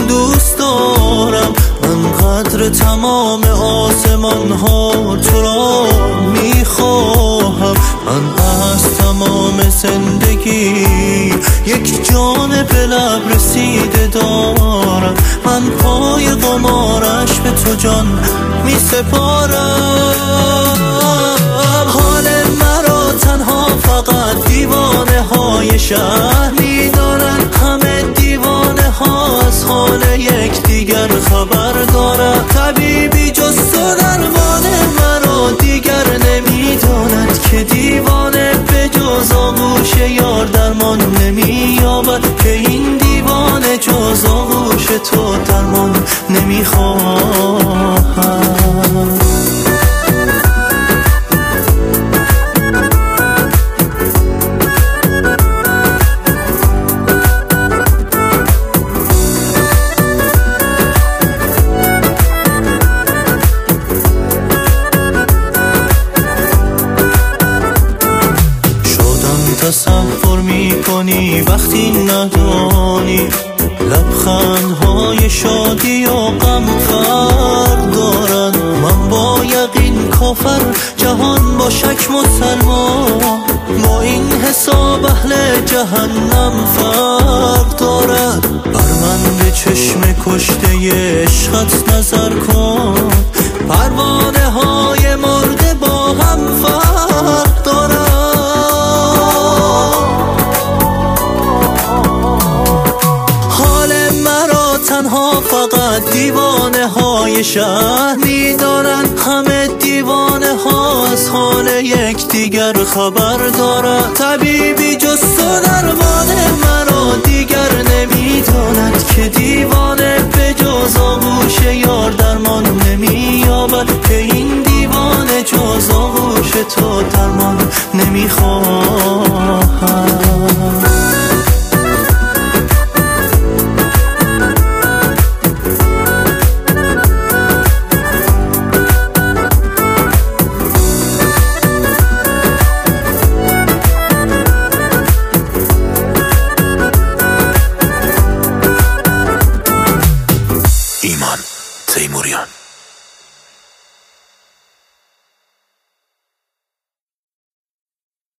دوست دارم، من قدر تمام آسمان ها تو را میخواهم. من از تمام زندگی یک جان به لب رسیده دارم، من پای قمارش به تو جان میسپارم. حال مرا تنها فقط دیوانه های شهر میدانن، همه دیوانه ها از حال یک دیگر خبر دارد. طبیبی جز تو درمان مرا دیگر نمیداند، که دیوانه به جز آغوش یار درمان نمییابد، که این دیوانه جز آغوش تو درمان نمیخواهد. تصور میکنی وقتی ندانی، لبخندهای شادی و غم فرق دارن. من با یقین کافر، جهان با شک مسلمان، با این حساب اهل جهنم فرق دارد. بر من به چشم کشته عشقت نظر کن، پروانه های مرده با هم فرق دارد. تنها فقط دیوانه های شهر میدارن، همه دیوانه ها از حال یک دیگر خبر دارد. طبیبی جز تو درمان مرا دیگر نمیداند، که دیوانه به جز آغوش یار درمان نمییابد، که این دیوانه جز آغوش تو درمان نمیخواهد. ایمان تیموریان.